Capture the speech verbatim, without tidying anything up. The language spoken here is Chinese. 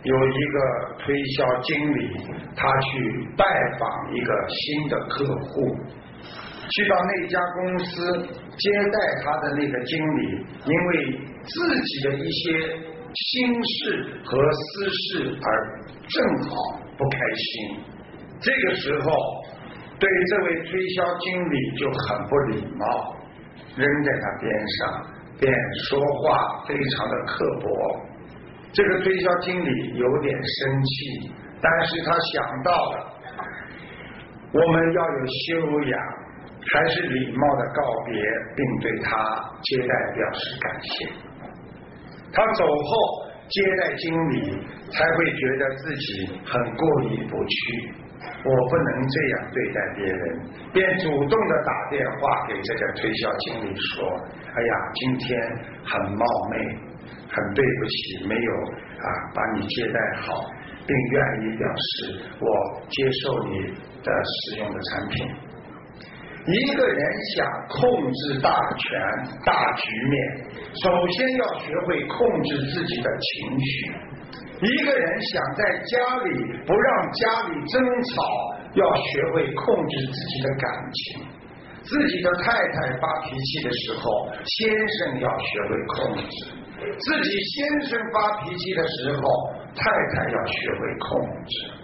有一个推销经理，他去拜访一个新的客户，去到那家公司接待他的那个经理，因为自己的一些心事和私事而正好不开心。这个时候对这位推销经理就很不礼貌，扔在他边上，便说话非常的刻薄。这个推销经理有点生气，但是他想到了我们要有修养，还是礼貌的告别，并对他接待表示感谢。他走后，接待经理才会觉得自己很过意不去，我不能这样对待别人，便主动的打电话给这个推销经理说，哎呀，今天很冒昧，很对不起，没有啊把你接待好，并愿意表示我接受你的使用的产品。一个人想控制大权大局面，首先要学会控制自己的情绪。一个人想在家里不让家里争吵，要学会控制自己的感情。自己的太太发脾气的时候，先生要学会控制；自己先生发脾气的时候，太太要学会控制。